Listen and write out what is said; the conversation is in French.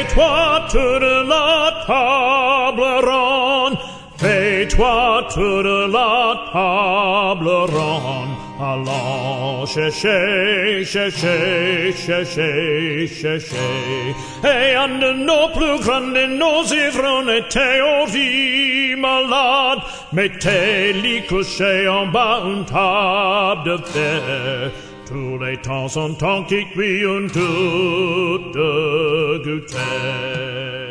Fais-toi toute la table ronde. Fais-toi toute la table ronde. Allons chercher, chercher, chercher, chercher. Et un de nos plus grands de nos ivrognes théories malades, mettez-les couchés en bas une table de fer. Tous les temps sont temps qui cuit une toute gouttière.